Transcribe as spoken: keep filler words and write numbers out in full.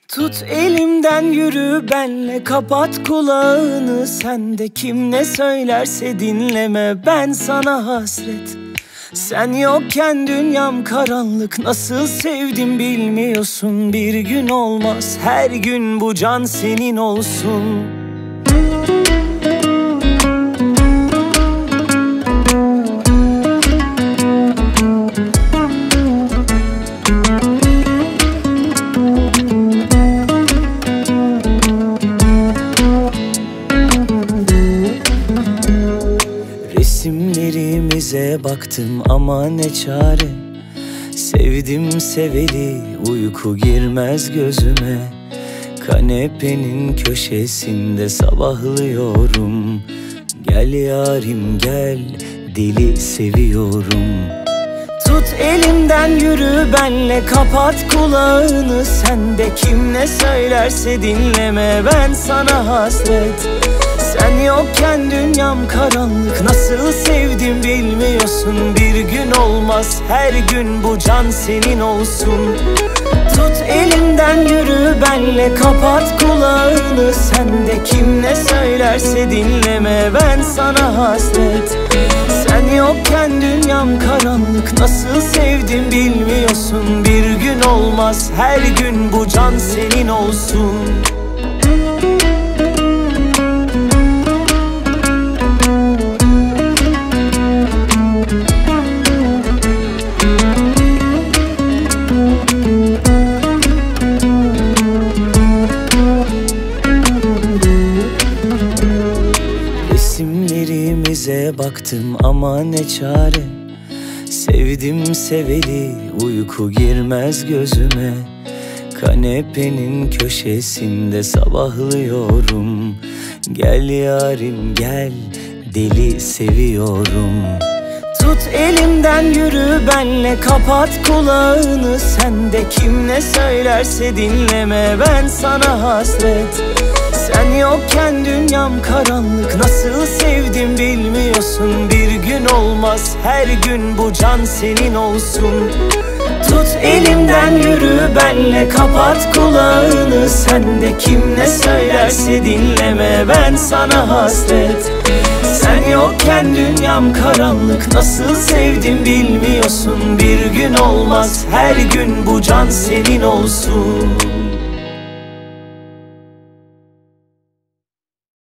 Tut elimden yürü benle, kapat kulağını. Sen de kim ne söylerse dinleme, ben sana hasret. Sen yokken dünyam karanlık, nasıl sevdim bilmiyorsun. Bir gün olmaz, her gün bu can senin olsun. Resimlerimize baktım ama ne çare. Sevdim seveli, uyku girmez gözüme. Kanepenin köşesinde sabahlıyorum. Gel yarim gel, deli seviyorum. Tut elimden yürü benle, kapat kulağını. Sen de kim ne söylerse dinleme, ben sana hasret. Sen yokken dünyam karanlık, nasıl sevdim bilmiyorsun. Bir gün olmaz, her gün bu can senin olsun. Tut elimden yürü benle, kapat kulağını. Sen de kim ne söylerse dinleme, ben sana hasret. Sen yokken dünyam karanlık, nasıl sevdim bilmiyorsun. Bir gün olmaz, her gün bu can senin olsun. Resimlerimize baktım ama ne çare. Sevdim seveli, uyku girmez gözüme. Kanepenin köşesinde sabahlıyorum. Gel yarim gel, deli seviyorum. Tut elimden yürü benle, kapat kulağını. Sen de kim ne söylerse dinleme, ben sana hasret. Sen yokken dünyam karanlık, nasıl sevdim bilmiyorsun. Bir gün olmaz, her gün bu can senin olsun. Tut elimden yürü benle, kapat kulağını. Sen de kim ne söylerse dinleme, ben sana hasret. Sen yokken dünyam karanlık, nasıl sevdim bilmiyorsun. Bir gün olmaz, her gün bu can senin olsun.